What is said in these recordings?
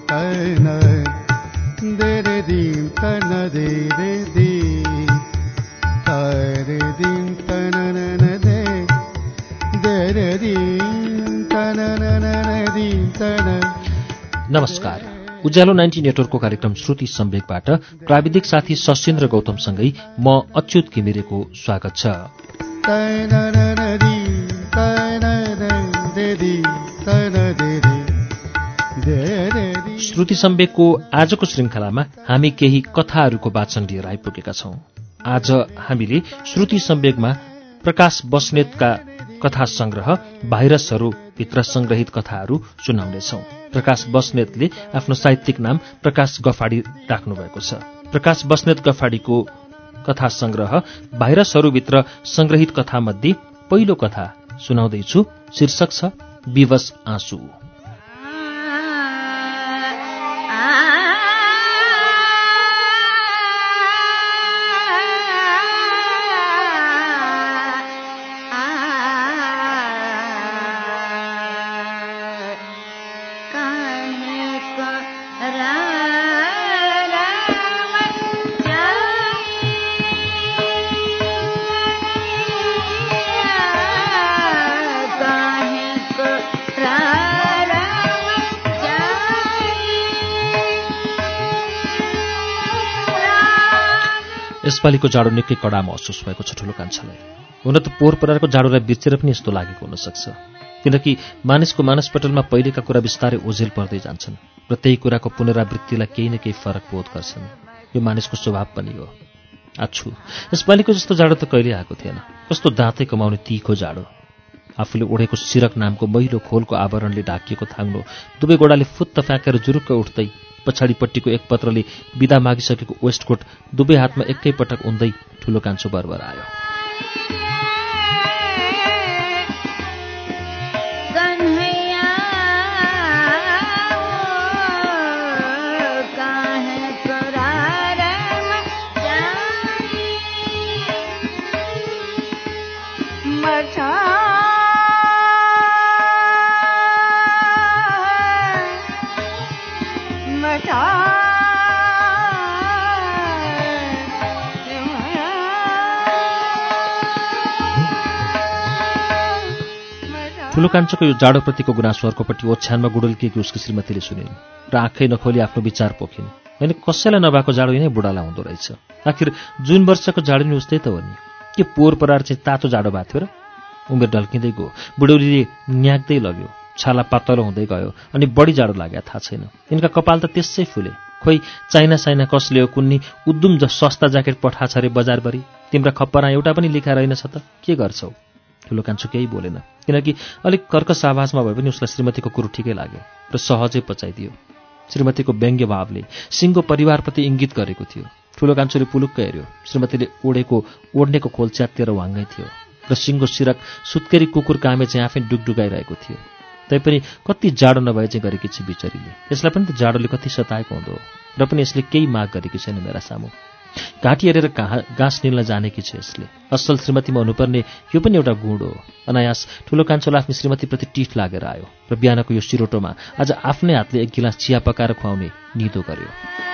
नमस्कार। उज्यालो 90 नेटवर्कको कार्यक्रम श्रुति सम्वेकबाट प्राविधिक साथी सशिन्द्र गौतमसँगै म अच्युत घिमिरेको स्वागत छ। श्रुति सम्वेकको आजको श्रृङ्खलामा हामी केही कथाहरूको वाचन लिएर आइपुगेका छौं। आज हामीले श्रुति सम्वेकमा प्रकाश बस्नेतका कथा संग्रह भाइरसहरू भित्र संग्रहित कथाहरू सुनाउनेछौं। प्रकाश बस्नेतले आफ्नो साहित्यिक नाम प्रकाश गफाडी राख्नुभएको छ। प्रकाश बस्नेत गफाडीको कथा संग्रह भाइरसहरूभित्र संग्रहित कथामध्ये पहिलो कथा सुनाउँदैछु। शीर्षक छ विवश आँसु। यसपालिको जाडो निकै कडा महसुस भएको छ ठुलो कान्छालाई। हुन त पोहोर परारको जाडोलाई बिर्सेर पनि यस्तो लागेको हुन सक्छ, किनकि मानिसको मानसपटलमा पहिलेका कुरा बिस्तारै ओझेल पर्दै जान्छन् र त्यही कुराको पुनरावृत्तिलाई केही न केही फरक बोध गर्छन्। यो मानिसको स्वभाव पनि हो। आछु यसपालिको जस्तो जाडो त कहिले आएको थिएन। कस्तो दाँतै कमाउने तीखो जाडो। आफूले ओढेको सिरक नामको महिलो खोलको आवरणले ढाकिएको थाङ्नो दुवै गोडाले फुत्त फ्याँकेर जुरुक्क उठ्दै पछाडिपट्टिको एक पत्रले बिदा मागिसकेको वेस्टकोट दुवै हातमा एकै पटक उन्दै ठुलो कान्छो बरबर आयो। ठुलो कान्छोको यो जाडोप्रतिको गुनासोहरूकोपट्टि ओछ्यानमा गुडुल्किएकी उसकी श्रीमतीले सुनिन् र आँखै नखोली आफ्नो विचार पोखिन्। होइन, कसैलाई नभएको जाडो यिनै बुढालाई हुँदो रहेछ। आखिर जुन वर्षको जाडो नि उस्तै त हो नि। के पोहोर परार चाहिँ तातो जाडो भएको थियो र? उमेर ढल्किँदै गयो। बुढौलीले न्याक्दै लग्यो। छाला पातलो हुँदै गयो अनि बढी जाडो लाग्यो थाहा छैन। यिनका कपाल त त्यसै फुले। खोइ चाइना कसले हो कुन्नी उद्दुम सस्ता ज्याकेट पठाछ रे बजारभरि। तिम्रा खप्परा एउटा पनि लेखा रहेनछ त के गर्छौ? ठुलो कान्छो केही बोलेन, किनकि अलिक कर्कश आवाजमा भए पनि उसलाई श्रीमतीको कुरो ठिकै लाग्यो र सहजै पचाइदियो। श्रीमतीको व्यङ्ग्य भावले सिङ्गो परिवारप्रति इङ्गित गरेको थियो। ठुलो कान्छोले पुलुक्क हेऱ्यो। श्रीमतीले ओढ्नेको खोल च्यात्तिएर वाङ्गै थियो र सिङ्गो सिरक सुत्केरी कुकुर कामे चाहिँ आफै डुगडुगाइरहेको थियो। तैपनि कति जाडो नभए चाहिँ गरेकी छ बिचरीले। यसलाई पनि त जाडोले कति सताएको हुँदो हो, र पनि यसले केही माग गरेकी छैन मेरा सामु। घाँटी हेरेर घाँस निल्न जानेकी छ यसले। असल श्रीमतीमा हुनुपर्ने यो पनि एउटा गुण हो। अनायास ठुलो कान्छोलाई आफ्नो श्रीमतीप्रति टिठ लागेर आयो र बिहानको यो सिरोटोमा आज आफ्नै हातले एक गिलास चिया पकाएर खुवाउने निदो गर्यो।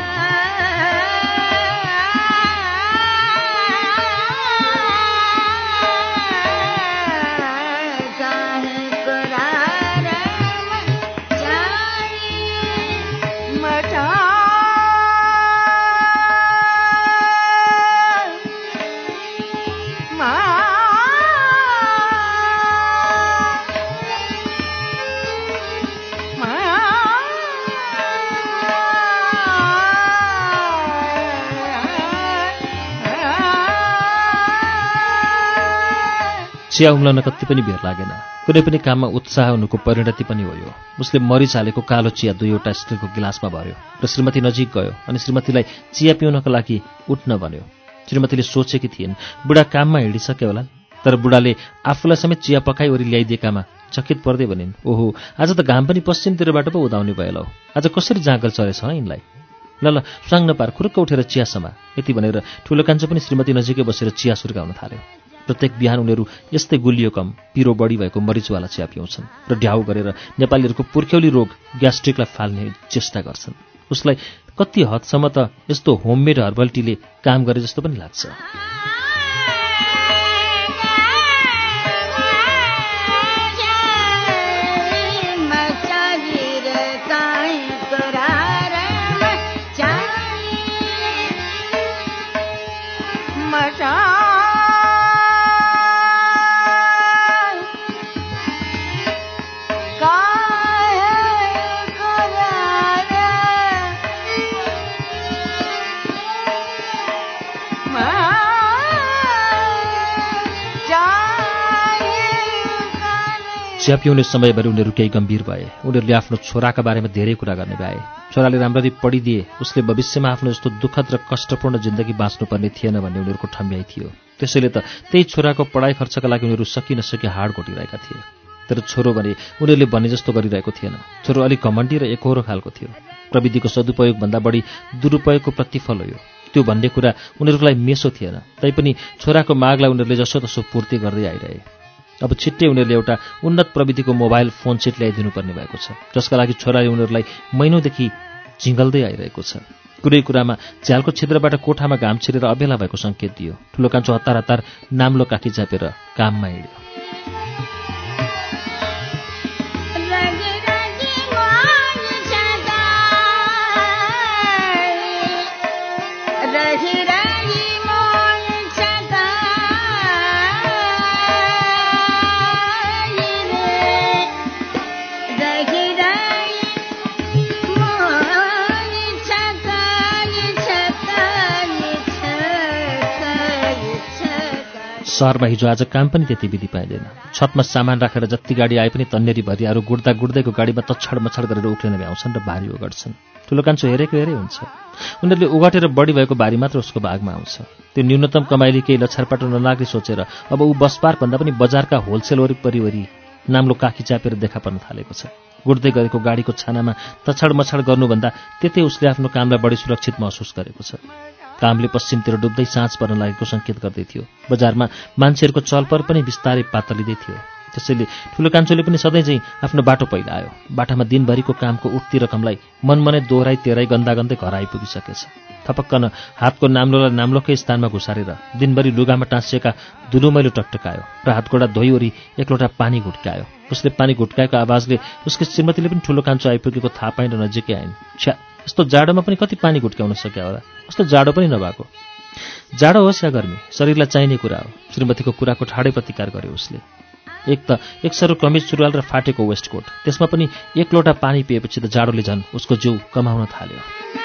चिया उम्लन कति पनि भेर लागेन। कुनै पनि काममा उत्साह हुनुको परिणति पनि हो यो। उसले मरिच हालेको कालो चिया दुईवटा स्टिलको गिलासमा भर्यो र श्रीमती नजिक गयो अनि श्रीमतीलाई चिया पिउनका लागि उठ्न भन्यो। श्रीमतीले सोचेकी थिइन् बुढा काममा हिँडिसक्यो होला, तर बुढाले आफूलाई समेत चिया पकाइवरी ल्याइदिएकामा चकित पर्दै भनिन्, ओहो आज त घाम पनि पश्चिमतिरबाट पो उदाउने भयो ल। आज कसरी जाँगल चरेछ यिनलाई? ल स्वाङ नपार, खुरुक्क उठेर चिया समा। यति भनेर ठुलो कान्छो पनि श्रीमती नजिकै बसेर चिया सुर्गाउन थाल्यो। प्रत्येक बिहान उनीहरू यस्तै गुलियो कम पिरो बढी भएको मरिचवाला चिया पिउँछन् र ढ्याउ गरेर नेपालीहरूको पुर्ख्यौली रोग ग्यास्ट्रिकलाई फाल्ने चेष्टा गर्छन्। उसलाई कति हदसम्म त यस्तो होममेड हर्बल टीले काम गरे जस्तो पनि लाग्छ। चिया पिउने समयभरि उनीहरू केही गम्भीर भए। उनीहरूले आफ्नो छोराका बारेमा धेरै कुरा गर्ने भए। छोराले राम्ररी पढिदिए उसले भविष्यमा आफ्नो जस्तो दुःखद र कष्टपूर्ण जिन्दगी बाँच्नुपर्ने थिएन भन्ने उनीहरूको ठम्याइ थियो। त्यसैले त त्यही छोराको पढाइ खर्चका लागि उनीहरू सकि नसकी हाड घोटिरहेका थिए। तर छोरो भने उनीहरूले भने जस्तो गरिरहेको थिएन। छोरो अलिक घमण्डी र एकहोरो खालको थियो। प्रविधिको सदुपयोगभन्दा बढी दुरुपयोगको प्रतिफल हो यो। त्यो भन्ने कुरा उनीहरूको लागि मेसो थिएन। तैपनि छोराको मागलाई उनीहरूले जसोतसो पूर्ति गर्दै आइरहे। अब छिट्टै उनीहरूले एउटा उन्नत प्रविधिको मोबाइल फोन सेट ल्याइदिनुपर्ने भएको छ, जसका लागि छोराले उनीहरूलाई महिनौदेखि झिङ्गल्दै आइरहेको छ। कुनै कुरामा झ्यालको छिद्रबाट कोठामा घाम छिरेर अबेला भएको सङ्केत दियो। ठुलो कान्छो हतार हतार नाम्लो काठी चापेर काममा हिँड्यो। सहरमा हिजो आज काम पनि त्यति विधि पाइँदैन। छतमा सामान राखेर जति गाडी आए पनि तन्नेरी भरियाहरू गुड्दा गुड्दैको गाडीमा तछड मछड गरेर उक्लिन भ्याउँछन् र भारी ओगट्छन्। ठुलो कान्छो हेरेको हेरै हुन्छ। उनीहरूले उगटेर बढी भएको भारी मात्र उसको भागमा आउँछ। त्यो न्यूनतम कमाइले केही लछारपाटो नलाग्ने सोचेर अब ऊ बसपार्क भन्दा पनि बजारका होलसेल वरिपरि नाम्लो काखी चापेर देखा पर्न थालेको छ। गुड्दै गरेको गाडीको छानामा तछड मछड गर्नुभन्दा त्यतै उसले आफ्नो कामलाई बढी सुरक्षित महसुस गरेको छ। कामले पश्चिमतिर डुब्दै साँझ पर्न लागेको सङ्केत गर्दै थियो। बजारमा मान्छेहरूको चलपर पनि बिस्तारै पातलिँदै थियो। त्यसैले ठुलो कान्छोले पनि सधैँ चाहिँ आफ्नो बाटो पहिला आयो। बाटामा दिनभरिको कामको उठ्ती रकमलाई मनमनै दोहोराइ तेह्राइ गन्दै घर आइपुगिसकेछ। थपक्कन हातको नाम्लोलाई नाम्लोकै स्थानमा घुसारेर दिनभरि लुगामा टाँसिएका धुलोमैलो टकटकायो र हातगोडा धोइवरी एक लोटा पानी घुट्कायो। उसले पानी घुट्काएको आवाजले उसकी श्रीमतीले पनि ठुलो कान्छो आइपुगेको थाहा पाइन नजिकै आइन्। छ्या, यस्तो जाडोमा पनि कति पानी घुट्क्याउन सक्या होला। कस्तो जाडो पनि नभएको। जाडो होस् या गर्मी, शरीरलाई चाहिने कुरा हो। श्रीमतीको कुराको ठाडै प्रतिकार गर्यो उसले। एक सरो कमिज सुरुवाल र फाटेको वेस्टकोट, त्यसमा पनि एक लोटा पानी पिएपछि त जाडोले झन् उसको जिउ कमाउन थाल्यो।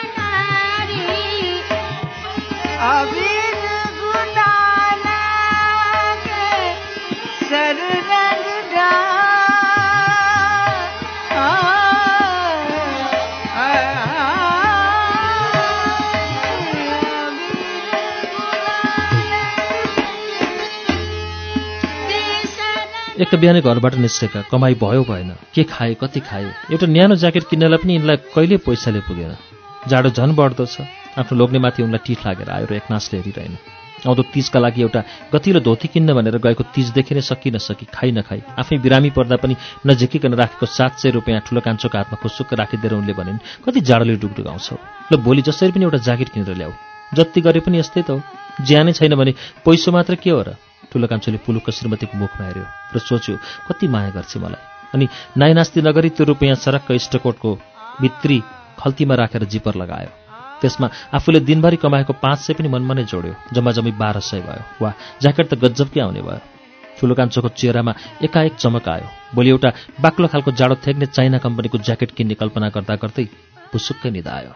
एक त बिहानै घरबाट निस्केका, कमाई भयो भएन, के खाए कति खाए, एउटा न्यानो ज्याकेट किन्नलाई पनि यिनलाई कहिले पैसाले पुगेन। जाडो झन् बढ्दो छ। आफ्नो लोग्नेमाथि उनलाई टिठ लागेर आयो र एकनासले हेरिरहेन। आउँदो तीजका लागि एउटा गतिलो धोती किन्न भनेर गएको तीजदेखि नै सकि नसकी खाइ नखाई आफै बिरामी पर्दा पनि नझिकिकन राखेको 700 रुपियाँ ठुलो कान्छोको हातमा खुसुक्क राखिदिएर उनले भनिन्, कति जाडोले डुगडुगाउँछौ, ल भोलि जसरी पनि एउटा ज्याकेट किनेर ल्याऊ। जति गरे पनि यस्तै त हो, ज्यानै छैन भने पैसो मात्र के हो र। ठुलो कान्छोले पुलुक्क श्रीमतीको मुखमा हेऱ्यो र सोच्यो, कति माया गर्छ मलाई। अनि नाइनास्ती नगरी त्यो रुपियाँ सरक्क इस्टकोटको भित्री खल्तीमा राखेर जिपर लगायो। त्यसमा आफूले दिनभरि कमाएको 500 पनि मनमनै जोड्यो। जम्मा 1200 भयो। वाह, ज्याकेट त गजबकै आउने भयो। ठुलो कान्छोको चेहरामा एकाएक चमक आयो। भोलि एउटा बाक्लो खालको जाडो थेग्ने चाइना कम्पनीको ज्याकेट किन्ने कल्पना गर्दा गर्दै पुसुक्कै निदा आयो।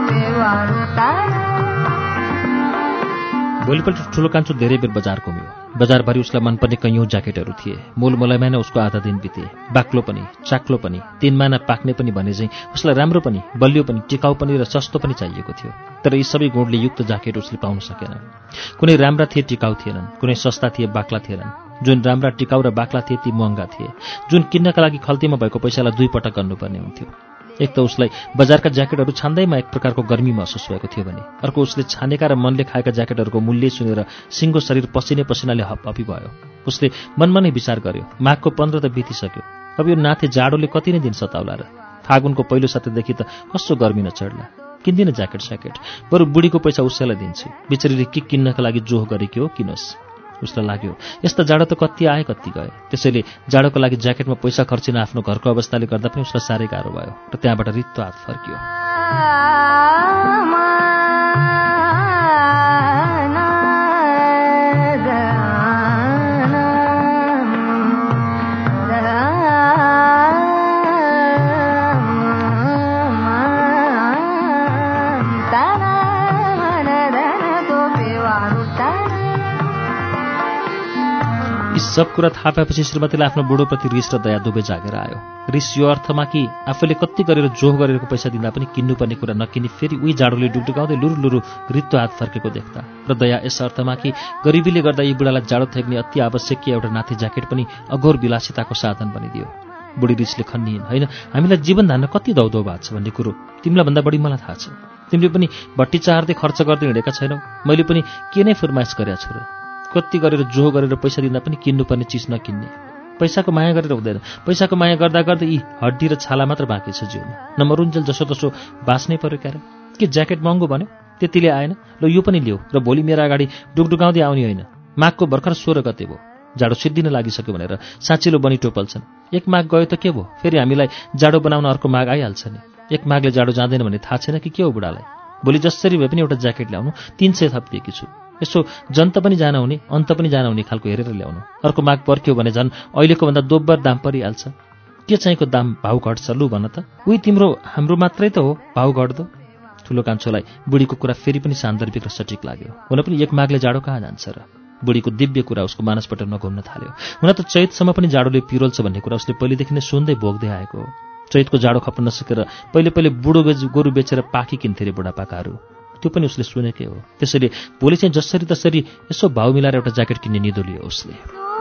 भोलिपल्ट ठुलो कान्छो धेरै बेर बजार घुम्यो। बजारभरि उसलाई मनपर्ने कैयौँ ज्याकेटहरू थिए। मोलमोलैमा नै उसको आधा दिन बिते। बाक्लो पनि, चाक्लो पनि, 3 महिना पाक्ने पनि भने चाहिँ उसलाई राम्रो पनि, बलियो पनि, टिकाउ पनि र सस्तो पनि चाहिएको थियो। तर यी सबै गुणले युक्त ज्याकेट उसले पाउन सकेन। कुनै राम्रा थिए टिकाउ थिएनन्, कुनै सस्ता थिए बाक्ला थिएनन्। जुन राम्रा टिकाउ र बाक्ला थिए ती महँगा थिए, जुन किन्नका लागि खल्तीमा भएको पैसालाई 2 पटक गर्नुपर्ने हुन्थ्यो। एक त उसलाई बजारका ज्याकेटहरू छान्दैमा एक प्रकारको गर्मी महसुस भएको थियो भने अर्को उसले छानेका र मनले खाएका ज्याकेटहरूको मूल्य सुनेर सिङ्गो शरीर पसिने पसिनाले हपहपी भयो। उसले मनमा नै विचार गर्यो, माघको 15 त बितिसक्यो, अब यो नाथे जाडोले कति नै दिन सताउला र। फागुनको पहिलो सातादेखि त कस्तो गर्मी नचढ्ला। किन्दिनँ ज्याकेट स्याकेट, बरु बुढीको पैसा उसैलाई दिन्छु। बिचरीले के किन्नका लागि जोह गरेकी हो किनोस्। उसलाई लाग्यो यस्ता जाडो त कति आए कति गए। त्यसैले जाडोको लागि ज्याकेटमा पैसा खर्चिन आफ्नो घरको अवस्थाले गर्दा पनि उसलाई साह्रै गाह्रो भयो र त्यहाँबाट रित्तो हात फर्कियो। सब कुरा थाहा पाएपछि श्रीमतीलाई आफ्नो बुढोप्रति रिस र दया दुवै जागेर आयो। रिस यो अर्थमा कि आफूले कति गरेर जोह गरेको पैसा दिँदा पनि किन्नुपर्ने कुरा नकिनी फेरि उही जाडोले डुगडुगाउँदै लुरु रित्तो हात फर्केको देख्दा, र दया यस अर्थमा कि गरिबीले गर्दा यी बुढालाई जाडो थेक्ने अति आवश्यक एउटा नाथे ज्याकेट पनि अघोर विलासिताको साधन बनिदियो। बुढी रिसले खन्निइन्, होइन हामीलाई जीवन धान्न कति दौदौ भएको छ भन्ने कुरो तिमीलाई भन्दा बढी मलाई थाहा छ। तिमीले पनि भट्टी चाहर्दै खर्च गर्दै हिँडेका छैनौ, मैले पनि के नै फरमाइस गरेका छु र। कति गरेर जोह गरेर पैसा दिँदा पनि किन्नुपर्ने चिज नकिन्ने। पैसाको माया गरेर हुँदैन, पैसाको माया गर्दा गर्दै यी हड्डी र छाला मात्र बाँकी छ जिउमा। नमरुन्जेल जसोतसो बाँच्नै पर्यो क्यारे। के ज्याकेट महँगो भन्यो, त्यतिले आएन, ल यो पनि लिऊ र भोलि मेरो अगाडि डुगडुगाउँदै आउने होइन। माघको भर्खर 16 गते भयो, जाडो सिद्धिन लागिसक्यो भनेर साँचिलो बनी टोपल्छन्। एक माघ गयो त के भयो, फेरि हामीलाई जाडो बनाउन अर्को माघ आइहाल्छ नि। एक माघले जाडो जाँदैन भने थाहा छैन कि के हो बुढालाई। भोलि जसरी भए पनि एउटा ज्याकेट ल्याउनु, 300 थपिदिएकी छु। यसो जन्त पनि जान हुने, अन्त पनि जान हुने खालको हेरेर ल्याउनु। अर्को माघ पर्क्यो भने झन् अहिलेको भन्दा दोब्बर दाम परिहाल्छ। के चाहिँको दाम भाउ घट्छ लु भन त। उही तिम्रो हाम्रो मात्रै त हो भाउ घट्दो। ठुलो कान्छोलाई बुढीको कुरा फेरि पनि सान्दर्भिक र सटिक लाग्यो। हुन पनि एक माघले जाडो कहाँ जान्छ र। बुढीको दिव्य कुरा उसको मानसपटलमा घुम्न थाल्यो। हुन त चैतसम्म पनि जाडोले पिरोल्छ भन्ने कुरा उसले पहिलेदेखि नै सुन्दै भोग्दै आएको हो। चैतको जाडो खप्न नसकेर पहिले बुढो गोरु बेचेर पाखी किन्थे रे बुढापाकाहरू, त्यो पनि उसले सुनेकै हो। त्यसैले भोलि चाहिँ जसरी तसरी यसो भाउ मिलाएर एउटा ज्याकेट किन्ने निधो लियो उसले।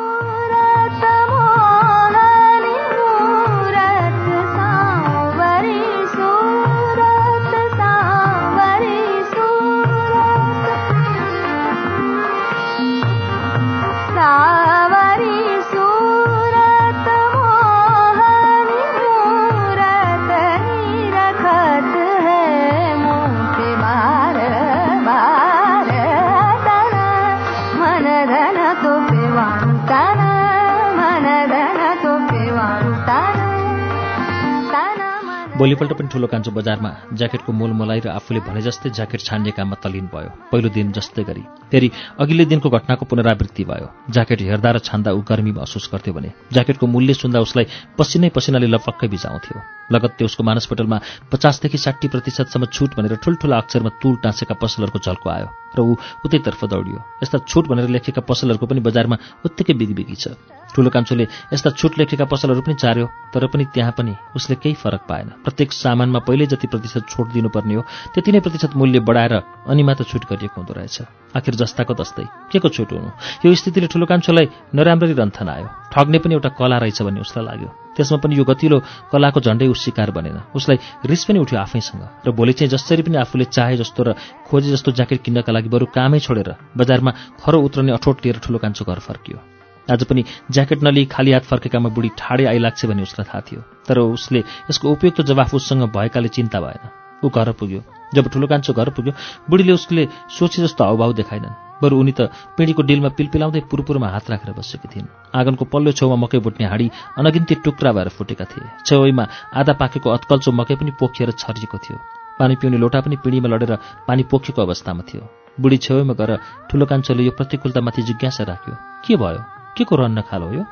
भोलिपल्ट पनि ठुलो कान्छो बजारमा ज्याकेटको मोल मोलाई र आफूले भने जस्तै ज्याकेट छान्ने काममा तल्लीन भयो। पहिलो दिन जस्तै गरी फेरि अघिल्लो दिनको घटनाको पुनरावृत्ति भयो। ज्याकेट हेर्दा र छान्दा ऊ गर्मी महसुस गर्थ्यो भने ज्याकेटको मूल्य सुन्दा उसलाई पसिनाले लपक्कै बिजाउँथ्यो। लगत्तै उसको मानसपटलमा 50 देखि 60% छुट भनेर ठुल्ठुला अक्षरमा तुल टाँसेका पसलहरूको झल्को आयो र ऊ उतैतर्फ दौडियो। यस्ता छुट भनेर लेखेका पसलहरूको पनि बजारमा उत्तिकै बिगबिगी छ। ठुलो कान्छोले यस्ता छुट लेखेका पसलहरू पनि चार्यो, तर पनि त्यहाँ पनि उसले केही फरक पाएन। प्रत्येक सामानमा पहिले जति प्रतिशत छुट दिनुपर्ने हो त्यति नै प्रतिशत मूल्य बढाएर अनि मात्र छुट गरिएको हुँदो रहेछ। आखिर जस्ताको तस्तै के को छुट हुनु। यो स्थितिले ठुलो कान्छोलाई नराम्ररी रन्थन आयो। ठग्ने पनि एउटा कला रहेछ भन्ने उसलाई लाग्यो। त्यसमा पनि यो गतिलो कलाको झण्डै ऊ शिकार बनेन। उसलाई रिस पनि उठ्यो आफैसँग र भोलि चाहिँ जसरी पनि आफूले चाहे जस्तो र खोजे जस्तो ज्याकेट किन्नका लागि बरु कामै छोडेर बजारमा खरो उत्रने अठोट लिएर ठुलो कान्छो घर फर्कियो। आज पनि ज्याकेट नलिई खाली हात फर्केकामा बुढी ठाडै आइलाग्छ भन्ने उसलाई थाहा थियो, तर उसले यसको उपयुक्त जवाफ उसँग भएकाले चिन्ता भएन। ऊ घर पुग्यो। जब ठुलो कान्छो घर पुग्यो बुढीले उसले सोचे जस्तो हाउभाउ देखाइनन्। बरु उनी त पिँढीको डिलमा पिलपिलाउँदै पुरपुरमा हात राखेर बसेकी थिइन्। आँगनको पल्लो छेउमा मकै बुट्ने हाँडी अनगिन्ती टुक्रा भएर फुटेका थिए। छेउमा आधा पाकेको अत्कल्चो मकै पनि पोखिएर छरिएको थियो। पानी पिउने लोटा पनि पिँढीमा लडेर पानी पोखेको अवस्थामा थियो। बुढी छेउमा गएर ठुलो कान्छोले यो प्रतिकूलतामाथि जिज्ञासा राख्यो, के भयो, के को रन्न खालो हो यो?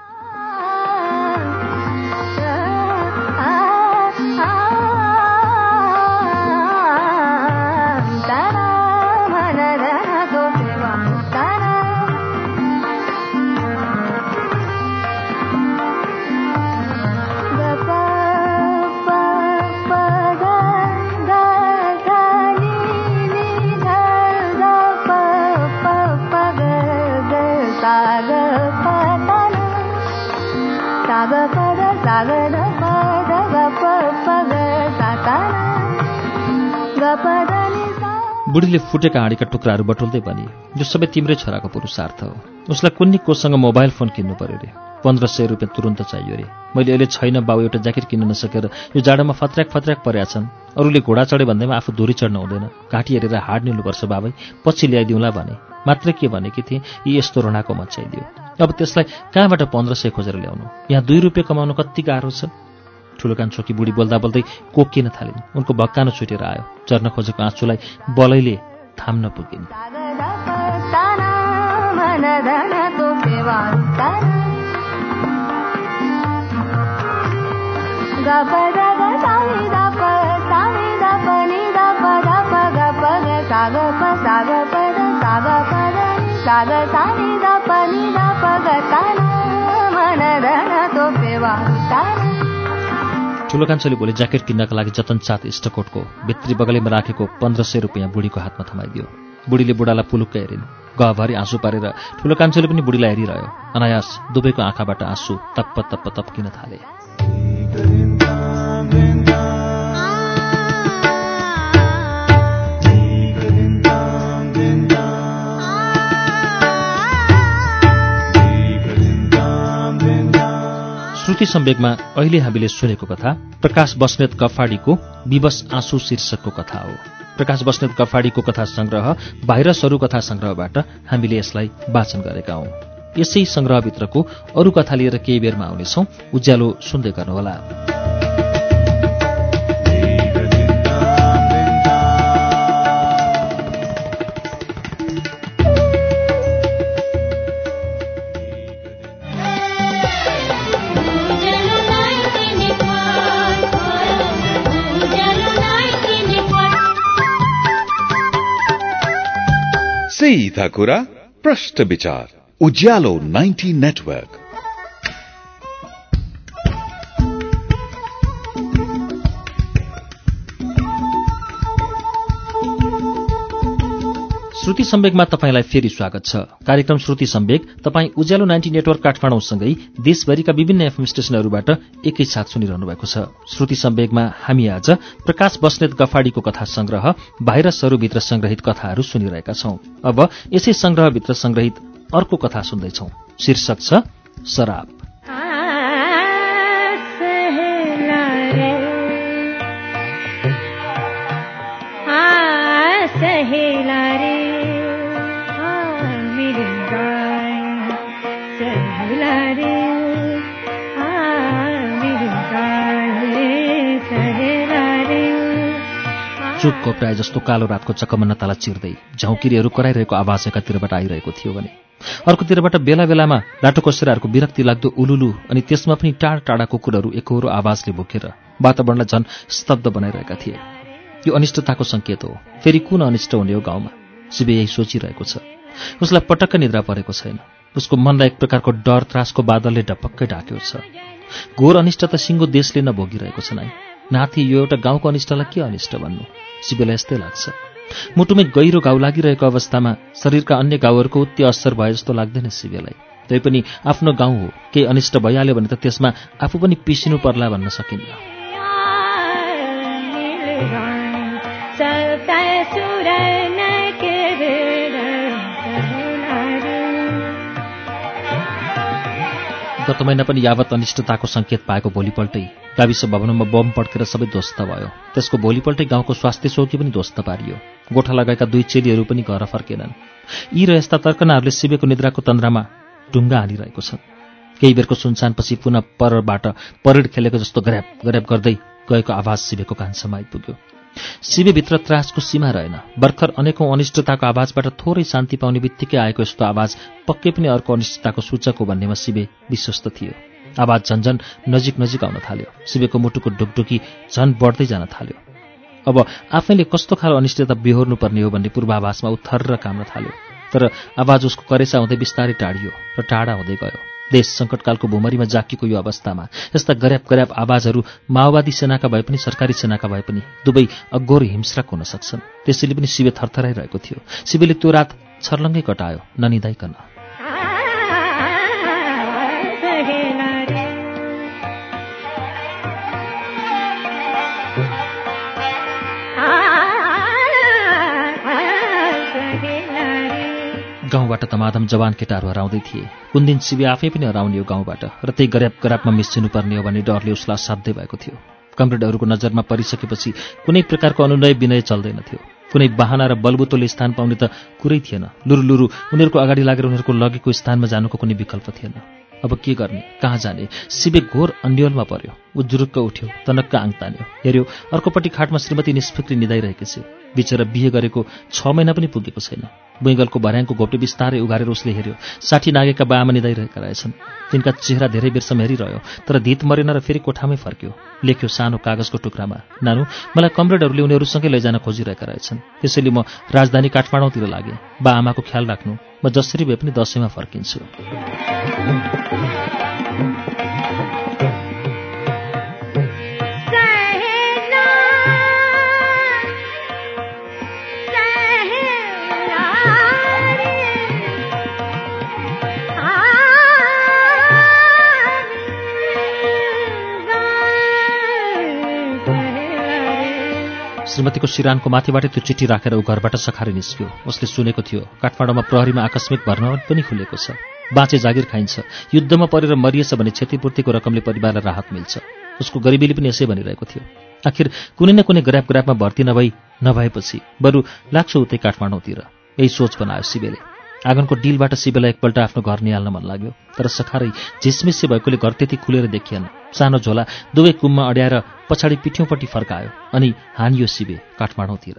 बुढीले फुटेका हाँडीका टुक्राहरू बटुल्दै भने, यो सबै तिम्रै छोराको पुरुषार्थ हो। उसलाई कुन्नी कोसँग मोबाइल फोन किन्नु पर्यो रे, 1500 रुपियाँ तुरन्त चाहियो रे। मैले अहिले छैन बाउ एउटा ज्याकेट किन्न नसकेर यो जाडोमा फत्र्याक परेका छन्। अरूले घोडा चढे भन्दैमा आफू धुरी चढ्न हुँदैन। घाँटी हेरेर हाड निल्नुपर्छ बाबै, पछि ल्याइदिउँला भने। मात्रै के भनेकी थिएँ, यी यस्तो रणाको मचाइदियो। अब त्यसलाई कहाँबाट 1500 खोजेर ल्याउनु? यहाँ 2 रुपियाँ कमाउनु कति गाह्रो छ। ठुलो कान्छोकी बुढी बोल्दा बोल्दै कोकिन थालिन्। उनको भक्कानो छुटेर आयो। चर्न खोजेको आँसुलाई बलैले थाम्न पुगिन्। ठुलो कान्छोले भोलि ज्याकेट किन्नका लागि जतनसाथ इस्टकोटको भित्री बगलीमा राखेको 1500 रुपियाँ बुढीको हातमा थमाइदियो। बुढीले बुढालाई पुलुक्क हेरिन्। गहभरि आँसु पारेर ठुलो कान्छोले पनि बुढीलाई हेरिरह्यो। अनायास दुवैको आँखाबाट आँसु तप्प तप्प तप्किन थाले। श्रुति सम्वेकमा अहिले हामीले सुनेको कथा प्रकाश बस्नेत गफाडीको विवश आँसु शीर्षकको कथा हो। प्रकाश बस्नेत गफाडीको कथा संग्रह भाइरसहरू कथा संग्रहबाट हामीले यसलाई वाचन गरेका हौं। यसै संग्रहभित्रको अरू कथा लिएर केही बेरमा आउनेछौं। उज्यालो सुन्दै गर्नुहोला। सीधा कुरा प्रश्न विचार उज्यालो 90 नेटवर्क। श्रुति सम्वेकमा तपाईंलाई फेरि स्वागत छ। कार्यक्रम श्रुति सम्वेक तपाईं उज्यालो 90 नेटवर्क काठमाडौँसँगै देशभरिका विभिन्न एफएम स्टेशनहरूबाट एकैसाथ सुनिरहनु भएको छ। श्रुति सम्वेकमा हामी आज प्रकाश बस्नेत गफाडीको कथा संग्रह भाइरसहरूभित्र संग्रहित कथाहरू सुनिरहेका छौं। अब यसै संग्रहभित्र संग्रहित अर्को कथा सुन्दैछौं। शीर्षक छ शराब। चुपको प्राय जस्तो कालो रातको चकमन्न ताला चिर्दै झौकिरीहरू कराइरहेको आवाज एकातिरबाट आइरहेको थियो भने अर्कोतिरबाट बेला बेलामा लाटोकोसेराहरूको विरक्ति लाग्दो उलुलु अनि त्यसमा पनि टाढा टाढा कुकुरहरू एकहोरो आवाजले भुकेर वातावरणलाई झन् स्तब्ध बनाइरहेका थिए। यो अनिष्टताको संकेत हो। फेरि कुन अनिष्ट हुने हो गाउँमा? शिवे यही सोचिरहेको छ। उसलाई पटक्क निद्रा परेको छैन। उसको मनलाई एक प्रकारको डर त्रासको बादलले ढपक्कै ढाकेको छ। घोर अनिष्ट त सिङ्गो देशले नभोगिरहेको छ। नाथी यो एउटा गाउँको अनिष्टलाई के अनिष्ट भन्नु? शिवेलाई यस्तै लाग्छ। मुटुमै गहिरो घाउ लागिरहेको अवस्थामा शरीरका अन्य घाउहरूको उत्ति असर भए जस्तो लाग्दैन शिवेलाई। तैपनि आफ्नो गाउँ हो, केही अनिष्ट भइहाल्यो भने त त्यसमा आफू पनि पिसिनु पर्ला भन्न सकिन्न। गत महिना पनि यावत अनिष्टताको संकेत पाएको भोलिपल्टै गाविस भवनमा बम पड्केर सबै ध्वस्त भयो। त्यसको भोलिपल्टै गाउँको स्वास्थ्य चौकी पनि ध्वस्त पारियो। गोठा लगाएका 2 चेलीहरू पनि घर फर्केनन्। यी र यस्ता तर्कनाहरूले शिवेको निद्राको तन्द्रामा ढुङ्गा हानिरहेको छ। केही बेरको सुनसानपछि पुनः परबाट परेड खेलेको जस्तो ग्र्याप ग्र्याप गर्दै गएको आवाज शिवेको कानसम्म आइपुग्यो। शिवेभित्र त्रासको सीमा रहेन। भर्खर अनेकौं अनिष्टताको आवाजबाट थोरै शान्ति पाउने बित्तिकै आएको यस्तो आवाज पक्कै पनि अर्को अनिष्टताको सूचक हो भन्नेमा शिवे विश्वस्त थियो। आवाज झन्झन नजिक नजिक आउन थाल्यो। शिवेको मुटुको ढुकढुकी झन बढ्दै जान थाल्यो। अब आफैले कस्तो खालो अनिष्टता बेहोर्नु पर्ने हो भन्ने पूर्वाभासमा उ थर्र काम्न थाल्यो। तर आवाज उसको करेसा हुँदै बिस्तारै टाढियो र टाढा हुँदै गयो। देश सङ्कटकालको भुमरीमा जाकिएको यो अवस्थामा यस्ता गर्याप गर्याप आवाजहरू माओवादी सेनाका भए पनि सरकारी सेनाका भए पनि दुवै अघोर हिंस्रक हुन सक्छन्। त्यसैले पनि शिवे थरथराइरहेको थियो। शिवेले त्यो रात छर्लङ्गै कटायो ननिदाइकन। गाउँबाट धमाधम जवान केटाहरू हराउँदै थिए। कुन दिन शिवे आफै पनि हराउने हो गाउँबाट र त्यही गरापमा मिस्सिनुपर्ने हो भन्ने डरले उसलाई असाध्यै भएको थियो। कमरेडहरूको नजरमा परिसकेपछि कुनै प्रकारको अनुनय विनय चल्दैनथ्यो। कुनै बाहना र बलबुतोले स्थान पाउने त कुरै थिएन। लुरु उनीहरूको अगाडि लागेर उनीहरूको लगेको स्थानमा जानुको कुनै विकल्प थिएन। अब के गर्ने, कहाँ जाने? शिवे घोर अन्यलमा पर्यो। ऊ जुरुक्क उठ्यो, तनक्क आङ तान्यो, हेऱ्यो अर्कोपट्टि खाटमा श्रीमती निष्फिक्री निदाइरहेकी छे। बिचरा बिहे गरेको 6 महिना पनि पुगेको छैन। बुइगलको भर्याङको घोप्टे बिस्तारै उघारेर उसले हेऱ्यो। 60 नागेका बाआमा निदाइरहेका रहेछन्। तिनका चेहरा धेरै बेरसम्म हेरिरह्यो, तर धित मरेन र फेरि कोठामै फर्क्यो। लेख्यो सानो कागजको टुक्रामा, नानु, मलाई कमरेडहरूले उनीहरूसँगै लैजान खोजिरहेका रहेछन्। त्यसैले म राजधानी काठमाडौँतिर लागेँ। बाआमाको ख्याल राख्नु, म जसरी भए पनि दशैँमा फर्किन्छु। श्रीमतीको सिरानको माथिबाटै त्यो चिठी राखेर ऊ घरबाट सखारी निस्क्यो। उसले सुनेको थियो काठमाडौँमा प्रहरीमा आकस्मिक भर्ना पनि खुलेको छ। बाँचे जागिर खाइन्छ, युद्धमा परेर मरिएछ भने क्षतिपूर्तिको रकमले परिवारलाई राहत मिल्छ। उसको गरिबीले पनि यसै भनिरहेको थियो। आखिर कुनै न कुनै ग्राफमा भर्ती नभएपछि बरु लाग्छ उतै काठमाडौँतिर। यही सोच बनायो शिवेले। आँगनको डिलबाट शिवेलाई एकपल्ट आफ्नो घर निहाल्न मन लाग्यो, तर सखारै झिसमिसे भएकोले घर त्यति खुलेर देखिएन। सानो झोला दुवै कुममा अड्याएर पछाडि पिठ्यौँपट्टि फर्कायो अनि हानियो शिवे काठमाडौँतिर।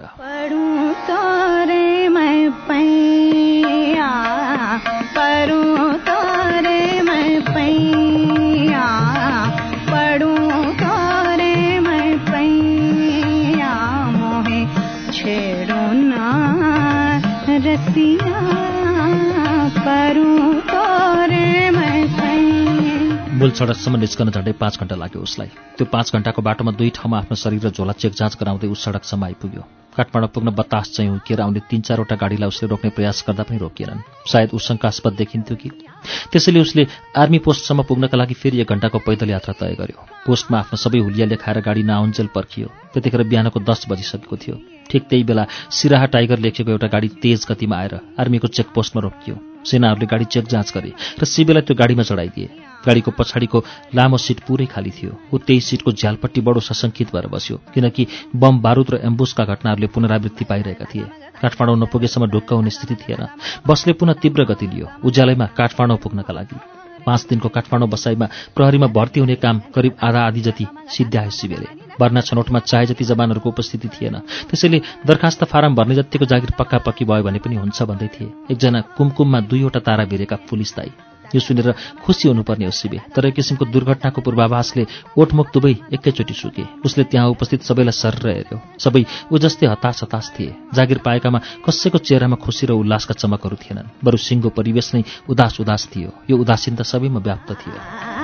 मूल सडकसम्म निस्कन झन्डै 5 घण्टा लाग्यो उसलाई। त्यो 5 घण्टाको बाटोमा 2 ठाउँमा आफ्नो शरीर र झोला चेक जाँच गराउँदै उस सडकसम्म आइपुग्यो। काठमाडौँ पुग्न बतास चाहिँ हुर्किएर आउने 3-4वटा गाडीलाई उसले रोक्ने प्रयास गर्दा पनि रोकिएनन्। सायद ऊ शङ्कास्पद देखिन्थ्यो कि। त्यसैले उसले आर्मी पोस्टसम्म पुग्नका लागि फेरि 1 घण्टाको पैदल यात्रा तय गर्यो। पोस्टमा आफ्नो सबै हुलिया लेखाएर गाडी नआउन्जेल पर्खियो। त्यतिखेर बिहानको 10 बजिसकेको थियो। ठिक त्यही बेला सिराहा टाइगर लेखेको एउटा गाडी तेज गतिमा आएर आर्मीको चेकपोस्टमा रोकियो। सेनाहरूले गाडी चेक जाँच गरे र शिवेलाई त्यो गाडीमा चढाइदिए। गाडीको पछाडिको लामो सिट पुरै खाली थियो। ऊ त्यही सिटको झ्यालपट्टि बडो सशङ्कित भएर बस्यो, किनकि बम बारुद र एम्बुसका घटनाहरूले पुनरावृत्ति पाइरहेका थिए। काठमाडौँ नपुगेसम्म ढुक्क हुने स्थिति थिएन। बसले पुनः तीव्र गति लियो उज्यालैमा काठमाडौँ पुग्नका लागि। 5 दिनको काठमाडौँ बसाइमा प्रहरीमा भर्ती हुने काम करिब आधा जति सिद्ध्यायो शिवेले। भर्ना छनौटमा चाहे जति जवानहरूको उपस्थिति थिएन, त्यसैले दरखास्त फारम भर्ने जतिको जागिर पक्की भयो भने पनि हुन्छ भन्दै थिए। एकजना कुमकुममा 2वटा तारा भिरेका पुलिस दाइ। यो सुनेर खुसी हुनुपर्ने हो शिवे, तर एक किसिमको दुर्घटनाको पूर्वाभासले ओठमुख दुवै एकैचोटि सुके। उसले त्यहाँ उपस्थित सबैलाई सर्र हेऱ्यो। सबै ऊ जस्तै हताश थिए। जागिर पाएकामा कसैको चेहरामा खुसी र उल्लासका चमकहरू थिएनन्, बरु सिङ्गो परिवेश नै उदास थियो। यो उदासीनता सबैमा व्याप्त थियो।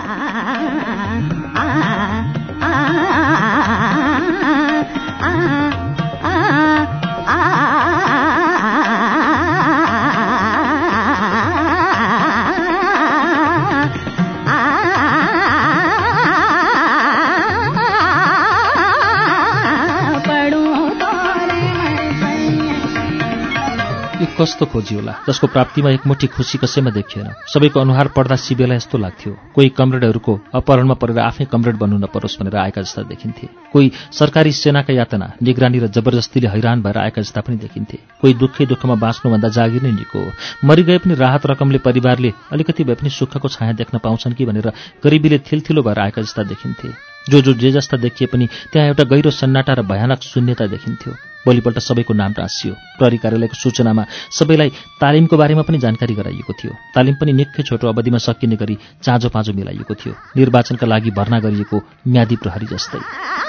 कस्तो खोजी होला जसको प्राप्तिमा एकमुठी खुसी कसैमा देखिएन। सबैको अनुहार पढ्दा शिवेलाई यस्तो लाग्थ्यो कोही कमरेडहरूको अपहरणमा परेर आफै कमरेड बन्नु नपरोस् भनेर आएका जस्ता देखिन्थे। कोही सरकारी सेनाका यातना, निगरानी र जबरजस्तीले हैरान भएर आएका जस्ता पनि देखिन्थे। कोही दुःखमा बाँच्नुभन्दा जागिर नै निको हो। मरिगए पनि राहत रकमले परिवारले अलिकति भए पनि सुखको छाया देख्न पाउँछन् कि भनेर गरिबीले थिलथिलो भएर आएका जस्ता देखिन्थे। जो जे जस्ता देखिए पनि त्यहाँ एउटा गहिरो सन्नाटा र भयानक शून्यता देखिन्थ्यो। भोलिपल्ट सबैको नाम टाँसियो। प्रहरी कार्यालयको सूचनामा सबैलाई तालिमको बारेमा पनि जानकारी गराइएको थियो। तालिम पनि निकै छोटो अवधिमा सकिने गरी चाँजो मिलाइएको थियो, निर्वाचनका लागि भर्ना गरिएको म्यादी प्रहरी जस्तै।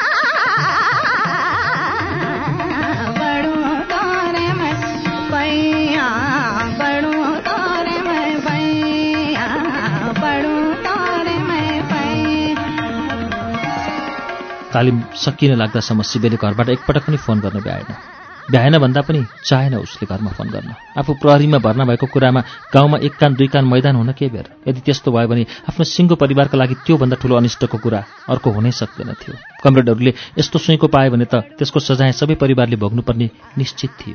तालिम सकिन लाग्दासम्म शिवेले घरबाट एकपटक पनि फोन गर्न भ्याएन भन्दा पनि चाहेन उसले घरमा फोन गर्न। आफू प्रहरीमा भर्ना भएको कुरामा गाउँमा 1 कान 2 कान मैदान हुन के बेर। यदि त्यस्तो भयो भने आफ्नो सिङ्गो परिवारका लागि त्योभन्दा ठूलो अनिष्टको कुरा अर्को हुनै सक्दैन थियो। कमरेडहरूले यस्तो सुइँको पाए भने त त्यसको सजाय सबै परिवारले भोग्नुपर्ने निश्चित थियो।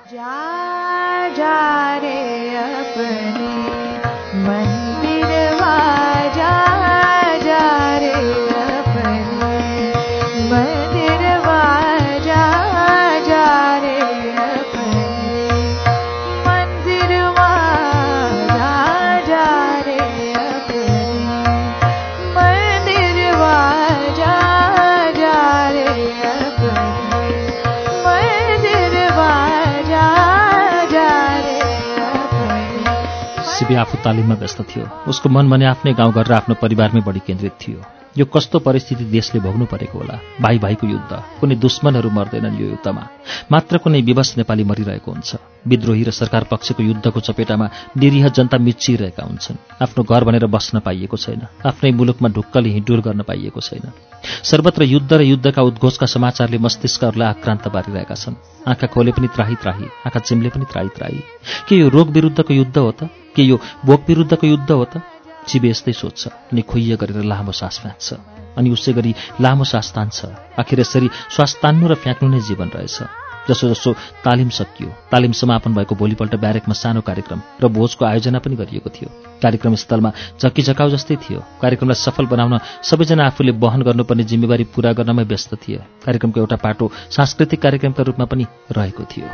सिबी आफू तालिममा व्यस्त थियो। उसको मन भने आफ्नै गाउँघर र आफ्नो परिवारमै बढी केन्द्रित थियो। यो कस्तो परिस्थिति देशले भोग्नु परेको होला। भाइ भाइको युद्ध, कुनै दुश्मनहरू मर्दैनन् यो युद्धमा, मात्र कुनै विवश नेपाली मरिरहेको हुन्छ। विद्रोही र सरकार पक्षको युद्धको चपेटामा निरीह जनता मिच्चिरहेका हुन्छन्। आफ्नो घर भनेर बस्न पाइएको छैन, आफ्नै मुलुकमा ढुक्कले हिँडुल गर्न पाइएको छैन। सर्वत्र युद्ध र युद्धका उद्घोषका समाचारले मस्तिष्कहरूलाई आक्रान्त पारिरहेका छन्। आँखा खोले पनि त्राही त्राही, आँखा चिम्ले पनि त्राही त्राही। के यो रोग विरुद्धको युद्ध हो त? के यो भोक विरुद्धको युद्ध हो त? चिबे यस्तै सोध्छ अनि खुइय गरेर लामो सास फ्याँक्छ अनि उसै गरी लामो सास तान्छ। आखिर यसरी श्वास तान्नु र फ्याँक्नु नै जीवन रहेछ। जसो जसो तालिम सकियो, तालिम समापन भएको भोलिपल्ट ब्यारेकमा सानो कार्यक्रम र भोजको आयोजना पनि गरिएको थियो। कार्यक्रम स्थलमा झक्कीझकाउ जस्तै थियो। कार्यक्रमलाई सफल बनाउन सबैजना आफूले वहन गर्नुपर्ने जिम्मेवारी पूरा गर्नमै व्यस्त थिए। कार्यक्रमको एउटा पाटो सांस्कृतिक कार्यक्रमका रूपमा पनि रहेको थियो।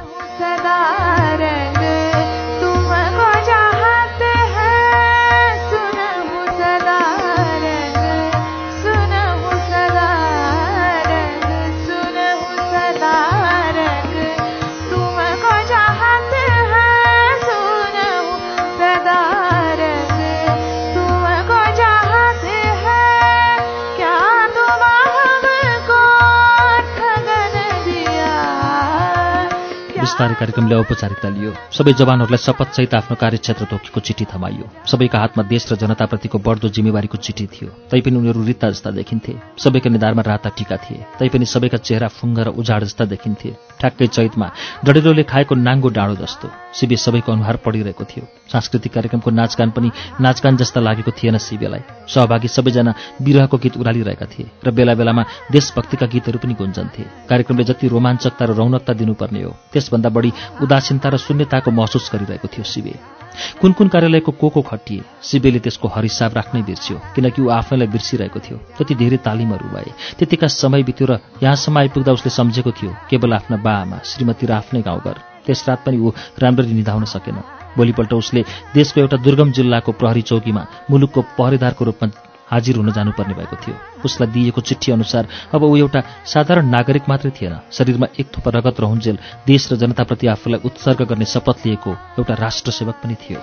विस्तारै कार्यक्रमले औपचारिकता लियो। सबै जवानहरूलाई शपथसहित आफ्नो कार्यक्षेत्र तोकेको चिठी थमाइयो। सबैका हातमा देश र जनताप्रतिको बढ्दो जिम्मेवारीको चिठी थियो। तैपनि उनीहरू रित्ता जस्ता देखिन्थे। सबैका निधारमा राता टीका थिए, तैपनि सबैका चेहरा फुङ्ग र उजाड जस्ता देखिन्थे। ठ्याक्कै चैतमा डढेलोले खाएको नाङ्गो डाँडो जस्तो सिबे सबैको अनुहार पडिरहेको थियो। सांस्कृतिक कार्यक्रमको नाचगान पनि नाचगान जस्ता लागेको थिएन सिबेलाई। सहभागी सबैजना विरहको गीत उरालिरहेका थिए र बेला बेलामा देशभक्तिका गीतहरू पनि गुन्जन्थे। कार्यक्रमले जति रोमाञ्चकता र रौनकता दिनुपर्ने हो त्यसभन्दा बढी उदासीनता र शून्यताको महसुस गरिरहेको थियो सिबे। कुन कुन कार्यालयको को खटिए सिबेले त्यसको हरिसाब राख्नै बिर्स्यो, किनकि ऊ आफैलाई बिर्सिरहेको थियो। त्यति धेरै तालिमहरू भए, त्यतिका समय बित्यो र यहाँसम्म आइपुग्दा उसले सम्झेको थियो केवल आफ्ना बाआमा, श्रीमती र आफ्नै गाउँघर। त्यस रात पनि ऊ राम्ररी निधाउन सकेन। भोलिपल्ट उसले देशको एउटा दुर्गम जिल्लाको प्रहरी चौकीमा मुलुकको पहरेदारको रूपमा हाजिर हुन जानुपर्ने भएको थियो। उसलाई दिएको चिठी अनुसार अब ऊ एउटा साधारण नागरिक मात्रै थिएन, शरीरमा एक थोपा रगत रहन्जेल देश र जनताप्रति आफूलाई उत्सर्ग गर्ने शपथ लिएको एउटा राष्ट्रसेवक पनि थियो।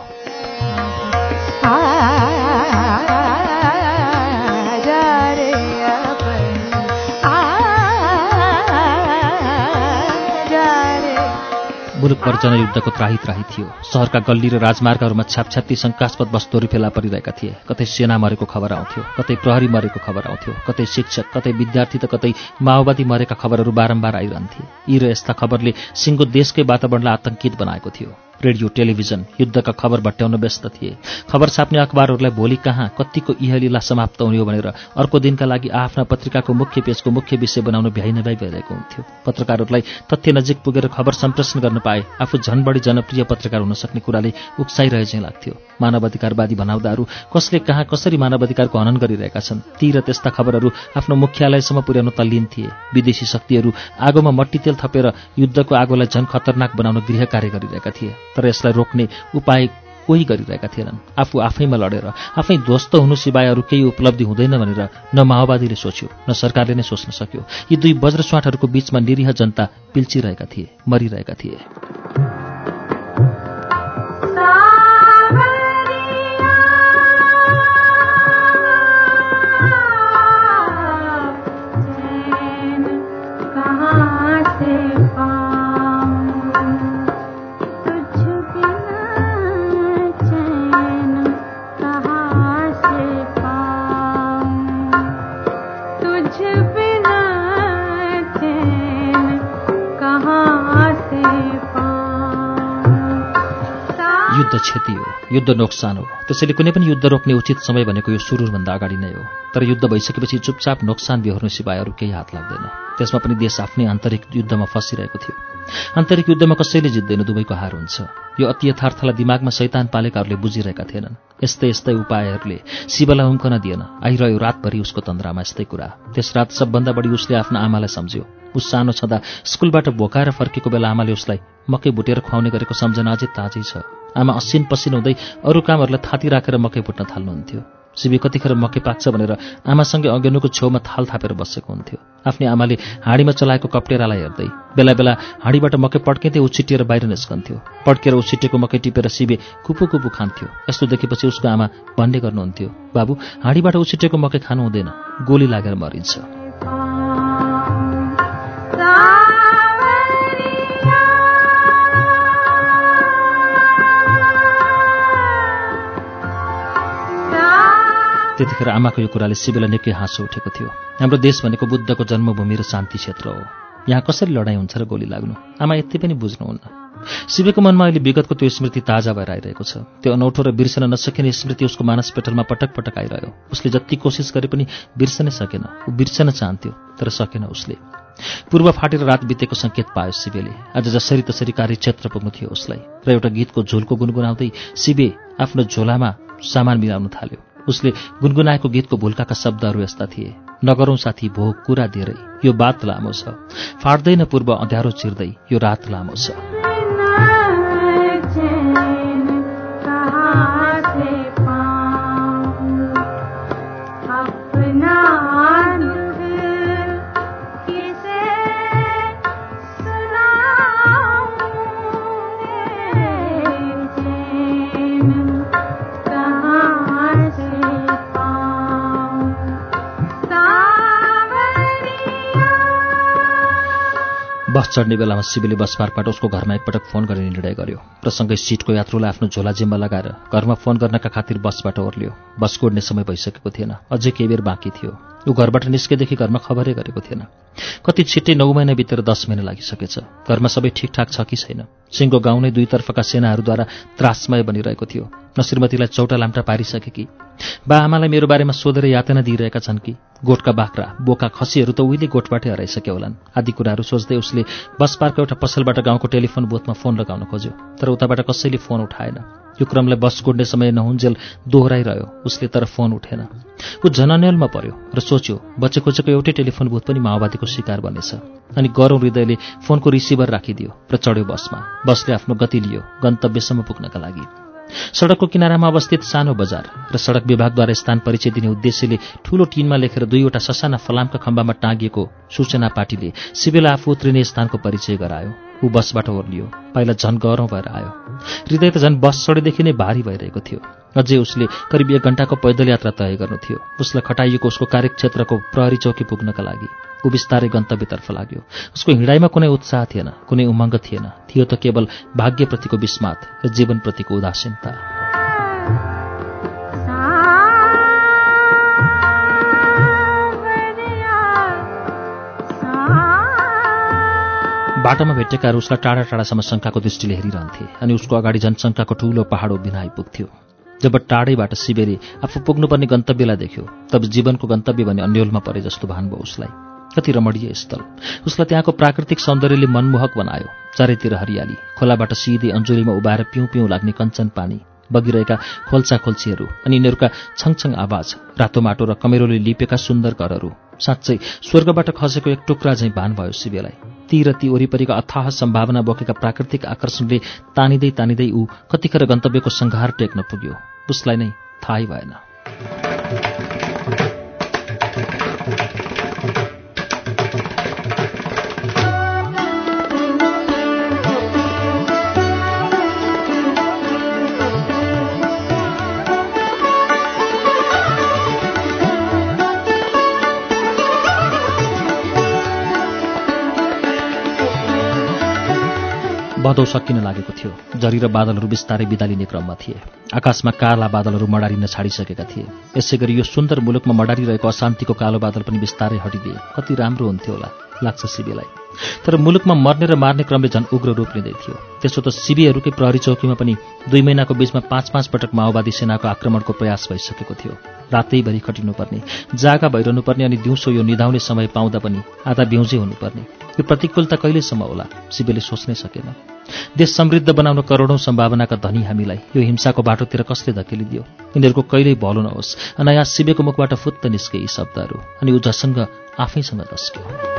मुलुकभर जनयुद्धको त्राही त्राही थियो। सहरका गल्ली र राजमार्गहरूमा छ्यापछ्याप्ती शङ्कास्पद वस्तुहरू फेला परिरहेका थिए। कतै सेना मरेको खबर आउँथ्यो, कतै प्रहरी मरेको खबर आउँथ्यो, कतै शिक्षक, कतै विद्यार्थी त कतै माओवादी मरेका खबरहरू बारम्बार आइरहन्थे। यी र यस्ता खबरले सिङ्गो देशकै वातावरणलाई आतंकित बनाएको थियो। रेडियो, टेलिभिजन युद्धका खबर भट्ट्याउन व्यस्त थिए। खबर छाप्ने अखबारहरूलाई भोलि कहाँ कतिको इहलीला समाप्त हुने हो भनेर अर्को दिनका लागि आफ्ना पत्रिकाको मुख्य पेजको मुख्य विषय बनाउन भ्याइनभ्याइ भइरहेको हुन्थ्यो। पत्रकारहरूलाई तथ्य नजिक पुगेर खबर सम्प्रेषण गर्न पाए आफू झन बढी जनप्रिय पत्रकार हुन सक्ने कुराले उक्साइरहे चाहिँ लाग्थ्यो। मानवाधिकारवादी भनाउँदाहरू कसले कहाँ कसरी मानवाधिकारको हनन गरिरहेका छन्, ती र त्यस्ता खबरहरू आफ्नो मुख्यालयसम्म पुर्याउन तल्लीन थिए। विदेशी शक्तिहरू आगोमा मट्टी तेल थपेर युद्धको आगोलाई झन खतरनाक बनाउन गृह कार्य गरिरहेका थिए, तर यसलाई रोक्ने उपाय कोही गरिरहेका थिएनन्। आफू आफैमा लडेर आफै ध्वस्त हुनु सिवाय अरू केही उपलब्धि हुँदैन भनेर न माओवादीले सोच्यो न सरकारले नै सोच्न सक्यो। यी दुई वज्रस्वाटहरूको बीचमा निरीह जनता पिल्चिरहेका थिए, मरिरहेका थिए। युद्ध क्षति हो, युद्ध नोक्सान हो, त्यसैले कुनै पनि युद्ध रोक्ने उचित समय भनेको यो सुरुभन्दा अगाडि नै हो। तर युद्ध भइसकेपछि चुपचाप नोक्सान बेहोर्नु सिवाय अरू केही हात लाग्दैन। त्यसमा पनि देश आफ्नै आन्तरिक युद्धमा फसिरहेको थियो। आन्तरिक युद्धमा कसैले जित्दैन, दुवैको हार हुन्छ। यो अति यथार्थलाई दिमागमा शैतान पालेकाहरूले बुझिरहेका थिएनन्। यस्तै यस्तै उपायहरूले शिवलाई उम्कन दिएन। आइरह्यो रातभरि उसको तन्द्रामा यस्तै कुरा। त्यस रात सबभन्दा बढी उसले आफ्ना आमालाई सम्झ्यो। उस सानो छँदा स्कुलबाट भोकाएर फर्केको बेला आमाले उसलाई मकै भुटेर खुवाउने गरेको सम्झना अझै ताजै छ। आमा असिन पसिन हुँदै अरू कामहरूलाई थाती राखेर मकै भुट्न थाल्नुहुन्थ्यो। शिवी कतिखेर मकै पाक्छ भनेर आमासँगै अँगेनुको छेउमा थाल थापेर बसेको हुन्थ्यो। आफ्नै आमाले हाँडीमा चलाएको कप्टेरालाई हेर्दै बेला बेला हाँडीबाट मकै पड्किँदै उछिटिएर बाहिर निस्कन्थ्यो। पड्केर उछिटेको मकै टिपेर शिवे कुपु कुपु खान्थ्यो। यस्तो देखेपछि उसको आमा भन्ने गर्नुहुन्थ्यो, बाबु हाँडीबाट उछिटेको मकै खानु हुँदैन, गोली लागेर मरिन्छ। त्यतिखेर आमाको यो कुराले शिवलाई निकै हाँसो उठेको थियो। हाम्रो देश भनेको बुद्धको जन्मभूमि र शान्ति क्षेत्र हो। यहाँ कसरी लडाइँ हुन्छ र गोली लाग्नु? आमा यति पनि बुझ्नुहुन्न। शिवको मनमा अहिले विगतको त्यो स्मृति ताजा भएर आइरहेको छ। त्यो अनौठो र बिर्सन नसकिने स्मृति उसको मानस पेटलमा पटक पटक आइरह्यो। उसले जति कोसिस गरे पनि बिर्सनै सकेन। ऊ बिर्सन चाहन्थ्यो तर सकेन उसले। पूर्व फाटेर रात बितेको सङ्केत पायो शिवले। आज जसरी तसरी कार्यक्षेत्र पुग्नु थियो उसलाई। र एउटा गीतको झोलको गुनगुनाउँदै शिवे आफ्नो झोलामा सामान मिलाउन थाल्यो। उसले गुनगुनाएको गीतको भुल्काका शब्दहरू यस्ता थिए, नगरौं साथी भोग कुरा धेरै, यो बात लामो छ, फाट्दैन पूर्व अँध्यारो चिर्दै, यो रात लामो छ। बस चढ्ने बेलामा शिवले बस पार्कबाट उसको घरमा एकपटक फोन गर्ने निर्णय गर्यो र सँगै सिटको यात्रुलाई आफ्नो झोला जिम्मा लगाएर घरमा फोन गर्नका खातिर बसबाट ओर्लियो। बस कुड्ने समय भइसकेको थिएन, अझै केही बेर बाँकी थियो। ऊ घरबाट निस्केदेखि घरमा खबरै गरेको थिएन। कति छिट्टै 9 महिना बितेर 10 महिना लागिसकेछ। घरमा सबै ठिकठाक छ कि छैन? सिङ्गो गाउँ नै दुईतर्फका सेनाहरूद्वारा त्रासमय बनिरहेको थियो। न श्रीमतीलाई चौटा लाम्टा पारिसके कि बा आमालाई मेरो बारेमा सोधेर यातना दिइरहेका छन् कि गोठका बाख्रा बोका खसीहरू त उहिले गोठबाटै हराइसके होलान् आदि कुराहरू सोच्दै उसले बस पार्कको एउटा पसलबाट गाउँको टेलिफोन बुथमा फोन लगाउन खोज्यो, तर उताबाट कसैले फोन उठाएन। यो क्रमलाई बस कुड्ने समय नहुन्जेल दोहोऱ्याइरह्यो उसले, तर फोन उठेन। ऊ झनन्यलमा पर्यो र सोच्यो बचे खोजेको एउटै टेलिफोन बुथ पनि माओवादीको शिकार बनेछ। अनि गरौँ हृदयले फोनको रिसिभर राखिदियो र चढ्यो बसमा। बसले आफ्नो गति लियो गन्तव्यसम्म पुग्नका लागि। सडकको किनारामा अवस्थित सानो बजार र सडक विभागद्वारा स्थान परिचय दिने उद्देश्यले ठूलो टिनमा लेखेर 2वटा ससाना फलामका खम्बामा टाँगिएको सूचना पाटीले शिवलाई आफू उत्रिने स्थानको परिचय गरायो। ऊ बसबाट ओर्लियो। पाइला झन गरौँ भएर आयो। हृदय त झन बस चढेदेखि नै भारी भइरहेको थियो। अझै उसले करिब 1 घण्टाको पैदल यात्रा तय गर्नु थियो। उसलाई खटाइएको उसको कार्यक्षेत्रको प्रहरी चौकी पुग्नका लागि। ऊ बिस्तारै गन्तव्यतर्फ लाग्यो। उसको हिँडाइमा कुनै उत्साह थिएन, कुनै उमङ्ग थिएन। थियो त केवल भाग्यप्रतिको विस्मात र जीवनप्रतिको उदासीनता। बाटोमा भेटेकाहरू उसलाई टाढा टाढासम्म शङ्काको दृष्टिले हेरिरहन्थे अनि उसको अगाडि जनसङ्ख्याको ठूलो पहाड उभिन आइपुग्थ्यो। जब टाढैबाट शिवेले आफू पुग्नुपर्ने गन्तव्यलाई देख्यो तब जीवनको गन्तव्य भने अन्यलमा परे जस्तो भान भयो उसलाई। कति रमणीय स्थल! उसलाई त्यहाँको प्राकृतिक सौन्दर्यले मनमोहक बनायो। चारैतिर हरियाली, खोलाबाट सिधै अञ्जुलीमा उभाएर पिउँ पिउँ लाग्ने कञ्चन पानी, बगिरहेका खोल्चा खोल्छीहरू अनि यिनीहरूका छङछङ आवाज, रातो माटो र कमेरोले लिपेका सुन्दर घरहरू। साँच्चै स्वर्गबाट खसेको एक टुक्रा झैँ भान भयो शिवेलाई। ती र ती वरिपरिका अथाह सम्भावना बोकेका प्राकृतिक आकर्षणले तानिँदै तानिँदै ऊ कतिखेर गन्तव्यको सङ्घार टेक्न पुग्यो उसलाई नै थाहै भएन। भदौ सकिन लागेको थियो। झरी र बादलहरू बिस्तारै बिदा लिने क्रममा थिए। आकाशमा काला बादलहरू मडारिन छाडिसकेका थिए। यसै गरी यो सुन्दर मुलुकमा मडारिरहेको अशान्तिको कालो बादल पनि बिस्तारै हटिदिए कति राम्रो हुन्थ्यो होला लाग्छ शिवेलाई। तर मुलुकमा मर्ने र मार्ने क्रमले झन् उग्र रूप लिँदै थियो। त्यसो त शिविरहरूकै प्रहरी चौकीमा पनि 2 महिनाको बीचमा 5-5 पटक माओवादी सेनाको आक्रमणको प्रयास भइसकेको थियो। रातैभरि खटिनुपर्ने, जागा भइरहनुपर्ने अनि दिउँसो यो निधाउने समय पाउँदा पनि आधा बेउजे हुनुपर्ने। यो प्रतिकूलता कहिलेसम्म होला शिवेले सोच्नै सकेन। देश समृद्ध बनाउन करोडौं सम्भावनाका धनी हामीलाई यो हिंसाको बाटोतिर कसले धकेलिदियो? यिनीहरूको कहिल्यै भलो नहोस्। अनायास शिवेको मुखबाट फुत्त निस्के यी शब्दहरू अनि ऊ झसँग आफैसँग दस्क्यो।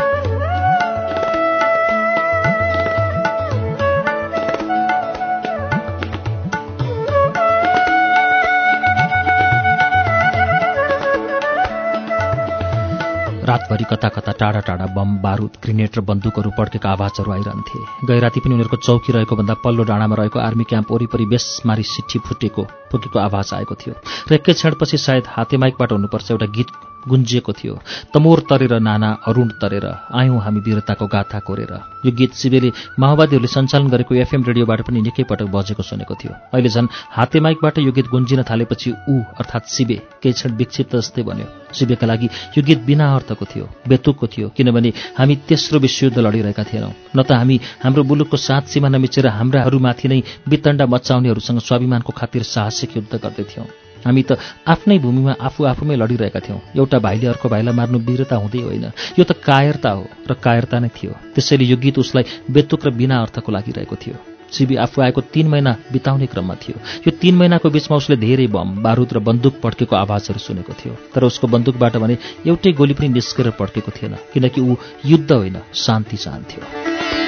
रातभरि कता कता टाढा टाढा बम, बारुद, ग्रेनेड र बन्दुकहरू पड्केका आवाजहरू आइरहन्थे। गैराती पनि उनीहरूको चौकी रहेको भन्दा पल्लो डाँडामा रहेको आर्मी क्याम्प वरिपरि बेसमारी सिट्ठी फुटेको आवाज आएको थियो र एकै क्षणपछि सायद हातेमाइकबाट हुनुपर्छ एउटा गीत गुन्जिएको थियो। तमोर तरेर नाना अरुण तरेर आयौं हामी वीरताको गाथा कोरेर। यो गीत शिवेले माओवादीहरूले सञ्चालन गरेको एफएम रेडियोबाट पनि निकै पटक बजेको सुनेको थियो। अहिले झन् हातेमाइकबाट यो गीत गुन्जिन थालेपछि ऊ अर्थात् शिवे केही क्षण विक्षिप्त जस्तै बन्यो। शिवेका लागि यो गीत बिना अर्थको थियो, बेतुकको थियो, किनभने हामी तेस्रो विश्वयुद्ध लडिरहेका थिएनौँ। न त हामी हाम्रो मुलुकको 7 सीमा नमिचेर हाम्राहरूमाथि नै वितण्डा मचाउनेहरूसँग स्वाभिमानको खातिर साहसिक युद्ध गर्दैथ्यौँ। हामी त आफ्नै भूमिमा आफूमै लडिरहेका थियौँ। एउटा भाइले अर्को भाइलाई मार्नु वीरता हुँदै होइन, यो त कायरता हो र कायरता नै थियो। त्यसैले यो गीत उसलाई बेतुक र बिना अर्थको लागिरहेको थियो। शिवे आफू आएको 3 महिना बिताउने क्रममा थियो। यो 3 महिनाको बीचमा उसले धेरै बम, बारुद र बन्दुक पड्केको आवाजहरू सुनेको थियो। तर उसको बन्दुकबाट भने एउटै गोली पनि निस्केर पड्केको थिएन, किनकि ऊ युद्ध होइन शान्ति चाहन्थ्यो।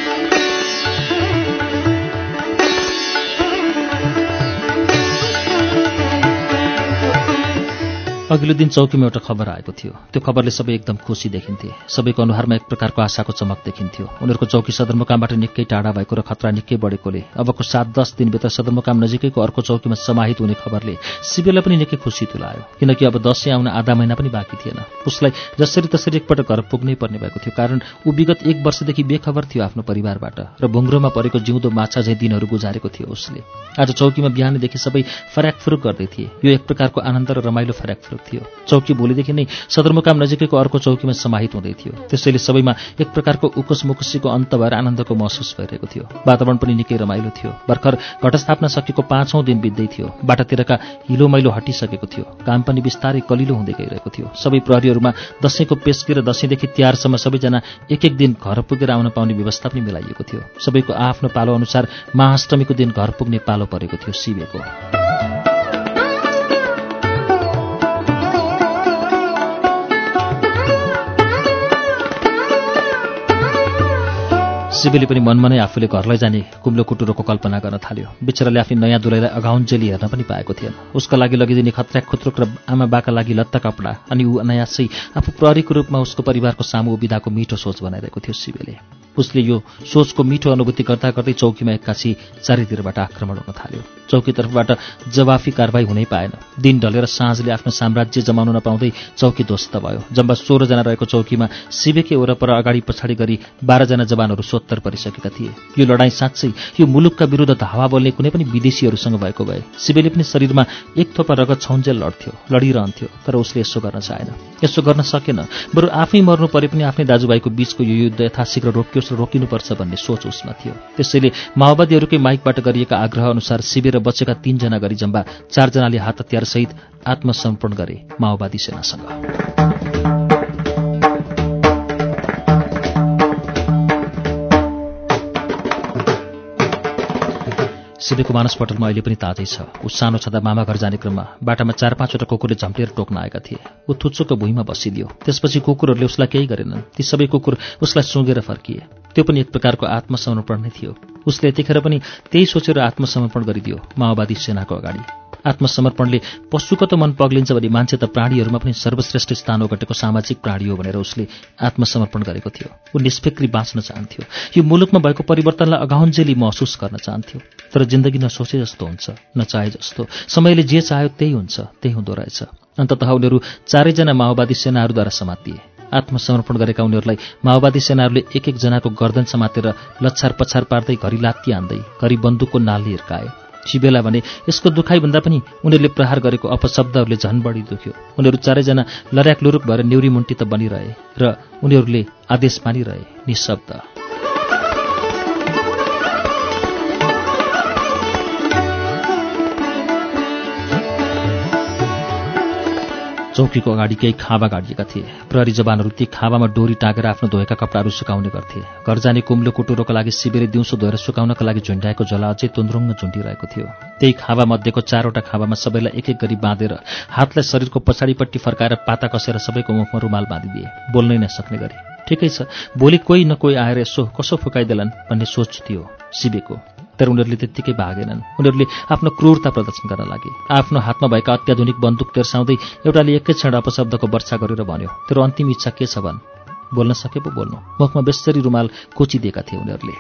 अघिल्लो दिन चौकीमा एउटा खबर आएको थियो। त्यो खबरले सबै एकदम खुसी देखिन्थे। सबैको अनुहारमा एक प्रकारको आशाको चमक देखिन्थ्यो। उनीहरूको चौकी सदरमुकामबाट निकै टाढा भएको र खतरा निकै बढेकोले अबको 7-10 दिनभित्र सदरमुकाम नजिकैको अर्को चौकीमा समाहित हुने खबरले शिवेलाई पनि निकै खुसी तुल्यायो, किनकि अब दशैं आउन आधा महिना पनि बाँकी थिएन। उसलाई जसरी तसरी एकपटक घर पुग्नै पर्ने भएको थियो, कारण ऊ विगत 1 वर्षदेखि बेखबर थियो आफ्नो परिवारबाट र भुङ्ग्रोमा परेको जिउँदो माछा झैँ दिनहरू गुजारेको थियो उसले। आज चौकीमा बिहानैदेखि सबै फर्याकफुरुक गर्दै थिए। यो एक प्रकारको आनन्द र रमाइलो फर्याकफुरुक थियो। चौकी भोलिदेखि नै सदरमुकाम नजिकैको अर्को चौकीमा समाहित हुँदै थियो। त्यसैले सबैमा एक प्रकारको उकुस-मुकुसीको अन्त भएर आनन्दको महसुस भइरहेको थियो। वातावरण पनि निकै रमाइलो थियो। भर्खर घटस्थापना सकेको 5औं दिन बित्दै थियो। बाटातिरका हिलो मैलो हटिसकेको थियो। काम पनि बिस्तारै कलिलो हुँदै गइरहेको थियो। सबै प्रहरीहरूमा दशैंको पेस्की र दशैंदेखि तिहारसम्म सबैजना एक दिन घर पुगेर आउन पाउने व्यवस्था पनि मिलाइएको थियो। सबैको आफ्नो पालो अनुसार महाअष्टमीको दिन घर पुग्ने पालो परेको थियो शिवेको। शिवेले पनि मनमा नै आफूले घरलाई जाने कुम्लो कुटुरोको कल्पना गर्न थाल्यो। बिचराले आफ्नै नयाँ दुलैलाई अगाउन्जेली हेर्न पनि पाएको थिएन। उसका लागि लगिदिने खत्रयाक खुत्रुक र आमा बाका लागि लत्ता कपडा अनि ऊ अनायासै आफू प्रहरीको रूपमा उसको परिवारको सामु उभिदाको मिठो सोच बनाइरहेको थियो शिवेले। उसले यो सोचको मिठो अनुभूति गर्दा गर्दै चौकीमा एक्कासी चारैतिरबाट आक्रमण हुन थाल्यो। चौकीतर्फबाट जवाफी कारबाही हुनै पाएन। दिन ढलेर साँझले आफ्नो साम्राज्य जमाउन नपाउँदै चौकी ध्वस्त भयो। जम्मा 16 जना रहेको चौकीमा शिवेकै वरपर अगाडि पछाडि गरी 12 जना जवानहरू सोत्तर परिसकेका थिए। यो लडाईँ साँच्चै यो मुलुकका विरुद्ध धावा बोल्ने कुनै पनि विदेशीहरूसँग भएको भए शिवेले पनि शरीरमा एक थोपा रगत छौन्जेल लडिरहन्थ्यो। तर उसले यसो गर्न चाहेन, यसो गर्न सकेन। बरु आफै मर्नु परे पनि आफ्नै दाजुभाइको बीचको यो युद्ध यथाशीघ्र रोकियोस् र रोकिनुपर्छ भन्ने सोच उसमा थियो। त्यसैले माओवादीहरूकै माइकबाट गरिएका आग्रह अनुसार शिवे र बचेका 3 जना गरी जम्मा 4 जनाले हात हतियार सहित आत्मसमर्पण गरे माओवादी सेनासँग। शिवेको मानसपटलमा अहिले पनि ताजै छ। ऊ सानो छँदा मामा घर जाने क्रममा बाटामा 4-5 वटा कुकुरले झम्टेर टोक्न आएका थिए। ऊ थुच्चोको भुइँमा बसिदियो। त्यसपछि कुकुरहरूले उसलाई केही गरेनन्। ती सबै कुकुर उसलाई सुँगेर फर्किए। त्यो पनि एक प्रकारको आत्मसमर्पण नै थियो। उसले यतिखेर पनि त्यही सोचेर आत्मसमर्पण गरिदियो माओवादी सेनाको अगाडि। आत्मसमर्पणले पशुको त मन पग्लिन्छ भने मान्छे त प्राणीहरूमा पनि सर्वश्रेष्ठ स्थान ओगटेको सामाजिक प्राणी हो भनेर उसले आत्मसमर्पण गरेको थियो। ऊ निष्फिक्री बाँच्न चाहन्थ्यो। यो मुलुकमा भएको परिवर्तनलाई अगाउन्जेली महसुस गर्न चाहन्थ्यो। तर जिन्दगी नसोचे जस्तो हुन्छ, नचाहे जस्तो। समयले जे चाह्यो त्यही हुन्छ, त्यही हुँदो रहेछ। अन्ततः उनीहरू 4 जना माओवादी सेनाहरूद्वारा समातिए। आत्मसमर्पण गरेका उनीहरूलाई माओवादी सेनाहरूले एक-एक जनाको गर्दन समातेर लच्छार पछार पार्दै घरि लात्ती हान्दै घरि बन्दुकको नालले हिर्काए। शिवेला भने यसको दुखाइभन्दा पनि उनीहरूले प्रहार गरेको अपशब्दहरूले झन् बढी दुख्यो। उनीहरू चारैजना लर्याक लुरुक भएर न्युरी मुन्टी त बनिरहे र उनीहरूले आदेश मानिरहे, निशब्द। चौकीको अगाडि केही खाँबा गाडिएका थिए। प्रहरी जवानहरू ती खाँबामा डोरी टाँगेर आफ्नो धोएका कपडाहरू सुकाउने गर्थे। घर जाने कुम्लो कुटुरोका लागि शिविरले दिउँसो धोएर सुकाउनका लागि झुन्ड्याएको झोला अझै तुन्द्रुङ्ग झुन्डिरहेको थियो। त्यही खाँबा मध्येको 4वटा खाँबामा सबैलाई एक एक गरी बाँधेर हातलाई शरीरको पछाडिपट्टि फर्काएर पाता कसेर सबैको मुखमा रुमाल बाँधिदिए, बोल्नै नसक्ने गरी। ठिकै छ, भोलि कोही न कोही आएर यसो कसो फुकाइदेलान् भन्ने सोच थियो शिवेको। तर उनीहरूले त्यत्तिकै भागेनन्। उनीहरूले आफ्नो क्रूरता प्रदर्शन गर्न लागे। आफ्नो हातमा भएका अत्याधुनिक बन्दुक तेर्साउँदै एउटाले एकै क्षण अपशब्दको वर्षा गरेर भन्यो, तेरो अन्तिम इच्छा के छ भन्? बोल्न सके पो बोल्नु। मुखमा बेसरी रुमाल कोचिदिएका थिए उनीहरूले।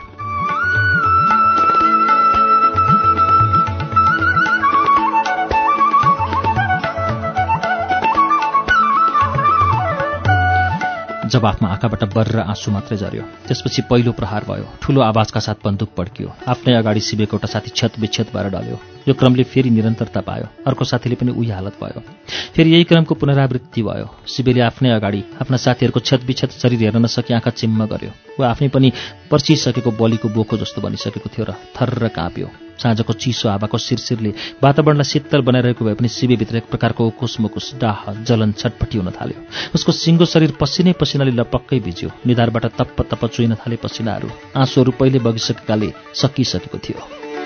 जवाफमा आँखाबाट बर्र आँसु मात्रै झर्यो। त्यसपछि पहिलो प्रहार भयो। ठूलो आवाजका साथ बन्दुक पड्कियो। आफ्नै अगाडि शिवेको एउटा साथी क्षतविक्षत भएर ढल्यो। यो क्रमले फेरि निरन्तरता पायो। अर्को साथीले पनि उही हालत भयो। फेरि यही क्रमको पुनरावृत्ति भयो। शिवेले आफ्नै अगाडि आफ्ना साथीहरूको क्षतविक्षत शरीर हेर्न नसकी आँखा चिम्म गर्यो। ऊ आफै पनि पर्चिसकेको बलिको बोको जस्तो बनिसकेको थियो र थर्र काँप्यो। साँझको चिसो हावाको शिरशिरले वातावरणलाई शीतल बनाइरहेको भए पनि शिवेभित्र एक प्रकारको उकुस डाह जलन छटपटी हुन थाल्यो। उसको सिङ्गो शरीर पसिनै पसिनाले लपक्कै भिज्यो। निधारबाट तप्प तप्प चुइन थाले पसिनाहरू। आँसुहरू पहिले बगिसकेकाले सकिसकेको थियो।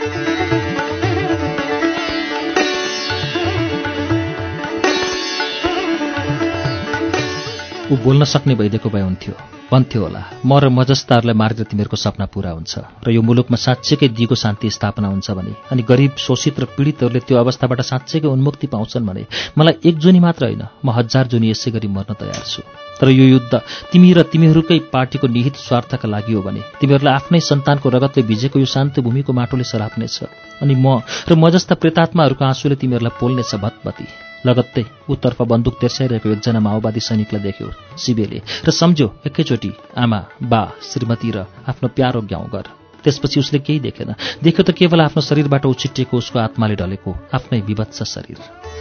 ऊ बोल्न सक्ने भइदिएको भए हुन्थ्यो, भन्थ्यो होला, म र म जस्ताहरूलाई मारेर तिमीहरूको सपना पूरा हुन्छ र यो मुलुकमा साँच्चैकै दिगो शान्ति स्थापना हुन्छ भने, अनि गरिब शोषित र पीडितहरूले त्यो अवस्थाबाट साँच्चैकै उन्मुक्ति पाउँछन् भने मलाई 1 जुनी मात्र होइन, म 1000 जुनी यसै गरी मर्न तयार छु। तर यो युद्ध तिमी र तिमीहरूकै पार्टीको निहित स्वार्थका लागि हो भने तिमीहरूलाई आफ्नै सन्तानको रगतले भिजेको यो शान्त भूमिको माटोले सराप्नेछ। अनि म जस्ता प्रेतात्माहरूको आँसुले तिमीहरूलाई पोल्नेछ भतभती। लगत्तै उत्तर्फ बन्दुक तेर्साइरहेको एकजना माओवादी सैनिकलाई देख्यो शिवेले र सम्झ्यो एकैचोटि आमा, बा, श्रीमती र आफ्नो प्यारो गाउँघर। त्यसपछि उसले केही देखेन। देख्यो त केवल आफ्नो शरीरबाट उछिटिएको उसको आत्माले ढलेको आफ्नै विभत्स शरीर।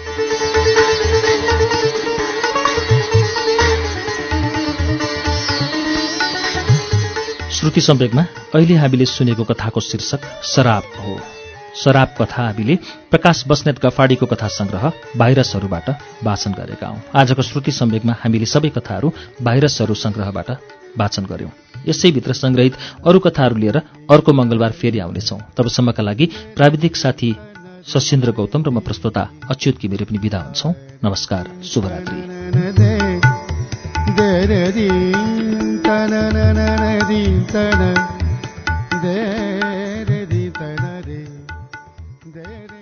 श्रुति सम्वेकमा अहिले हामीले सुनेको कथाको शीर्षक शराब हो। शराब कथा हामीले प्रकाश बस्नेत गफाडीको कथा संग्रह भाइरसहरूबाट वाचन गरेका हौं। आजको श्रुति सम्वेकमा हामीले सबै कथाहरू भाइरसहरू संग्रहबाट वाचन गर्यौं। यसैभित्र संग्रहित अरू कथाहरू लिएर अर्को मंगलबार फेरि आउनेछौं। तबसम्मका लागि प्राविधिक साथी शशीन्द्र गौतम र म प्रस्तोता अच्युत घिमिरे पनि बिदा हुन्छौं। नमस्कार, शुभरात्रि।